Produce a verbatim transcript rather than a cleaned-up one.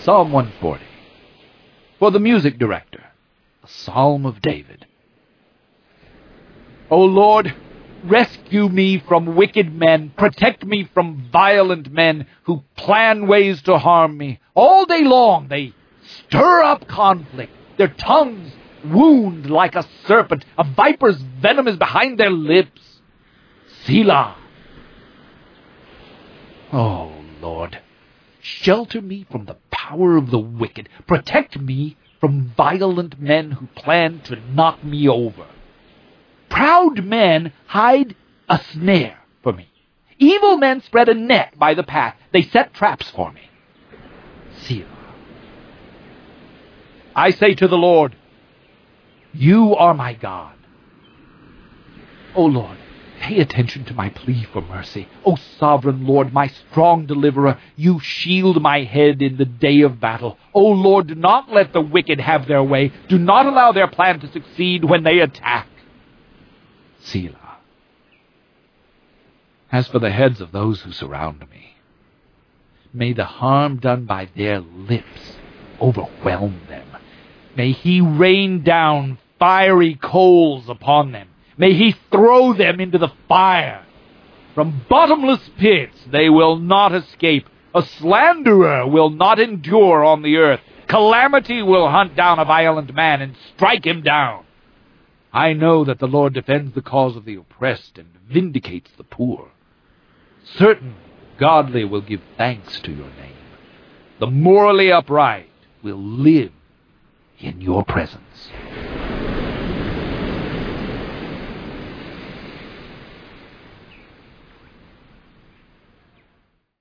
Psalm one forty. For the music director, a psalm of David. O Lord, rescue me from wicked men. Protect me from violent men who plan ways to harm me. All day long they stir up conflict. Their tongues wound like a serpent. A viper's venom is behind their lips. Selah. Oh, Lord, shelter me from the power of the wicked. Protect me from violent men who plan to knock me over. Proud men hide a snare for me. Evil men spread a net by the path. They set traps for me. Selah. I say to the Lord, you are my God. O Lord, pay attention to my plea for mercy. O sovereign Lord, my strong deliverer, you shield my head in the day of battle. O Lord, do not let the wicked have their way. Do not allow their plan to succeed when they attack. Selah. As for the heads of those who surround me, may the harm done by their lips overwhelm them. May he rain down fiery coals upon them. May he throw them into the fire. From bottomless pits they will not escape. A slanderer will not endure on the earth. Calamity will hunt down a violent man and strike him down. I know that the Lord defends the cause of the oppressed and vindicates the poor. Certain godly will give thanks to your name. The morally upright will live in your presence.